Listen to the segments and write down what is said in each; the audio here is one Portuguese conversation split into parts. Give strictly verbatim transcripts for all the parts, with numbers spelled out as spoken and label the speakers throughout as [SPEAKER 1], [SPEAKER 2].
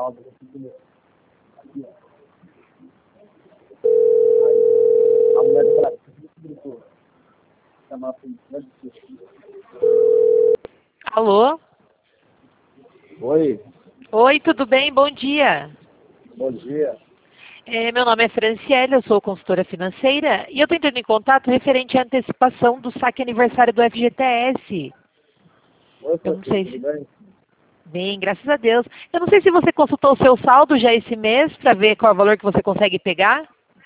[SPEAKER 1] saldo. Aqui, ó. A mulher dela gritou. Chamar a
[SPEAKER 2] Alô?
[SPEAKER 1] Oi,
[SPEAKER 2] Oi, tudo bem? Bom dia.
[SPEAKER 1] bom dia.
[SPEAKER 2] É, meu nome é Franciele, eu sou consultora financeira e eu estou entrando em contato referente à antecipação do saque aniversário do F G T S.
[SPEAKER 1] Oi,
[SPEAKER 2] Eu não sei
[SPEAKER 1] tudo
[SPEAKER 2] se...
[SPEAKER 1] bem?
[SPEAKER 2] Bem, graças a Deus. Eu não sei se você consultou o seu saldo já esse mês para ver qual é o valor que você consegue pegar.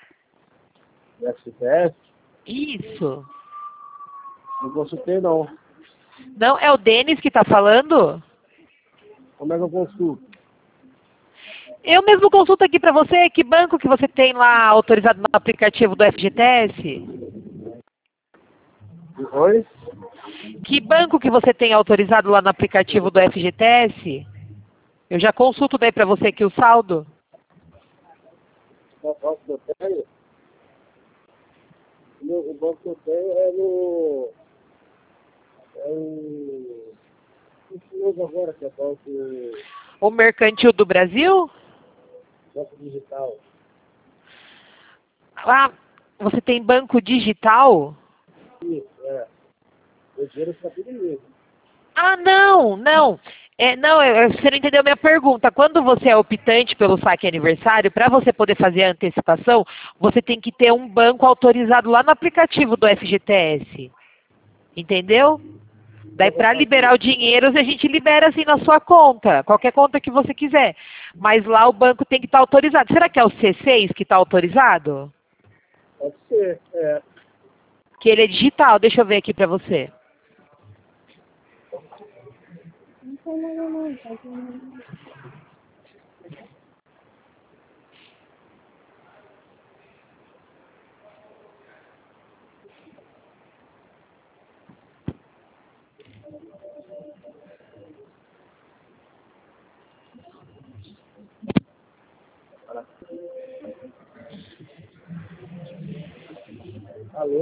[SPEAKER 1] F T S?
[SPEAKER 2] Isso.
[SPEAKER 1] Não consultei, não.
[SPEAKER 2] Não, é o Denis que está falando?
[SPEAKER 1] Como é que eu consulto?
[SPEAKER 2] Eu mesmo consulto aqui para você, que banco que você tem lá autorizado no aplicativo do F G T S?
[SPEAKER 1] Oi?
[SPEAKER 2] Que banco que você tem autorizado lá no aplicativo do F G T S? Eu já consulto daí para você aqui o saldo.
[SPEAKER 1] O banco que eu tenho? O meu- o banco que eu tenho é no... É o... Esse novo agora, que é banco,
[SPEAKER 2] O Mercantil do Brasil?
[SPEAKER 1] banco digital.
[SPEAKER 2] Ah, você tem banco digital?
[SPEAKER 1] Isso, é. O dinheiro fica tudo mesmo.
[SPEAKER 2] Ah, não, não. É, não, é, você não entendeu a minha pergunta. Quando você é optante pelo saque aniversário, para você poder fazer a antecipação, você tem que ter um banco autorizado lá no aplicativo do F G T S. Entendeu? Daí
[SPEAKER 1] Como eu
[SPEAKER 2] para
[SPEAKER 1] faço
[SPEAKER 2] liberar o
[SPEAKER 1] isso?
[SPEAKER 2] dinheiro, a gente libera assim na sua conta, qualquer conta que você quiser. Mas lá o banco tem que estar autorizado. Será que é o C seis que está autorizado?
[SPEAKER 1] Pode ser, é.
[SPEAKER 2] Que ele é digital, deixa eu ver aqui para você.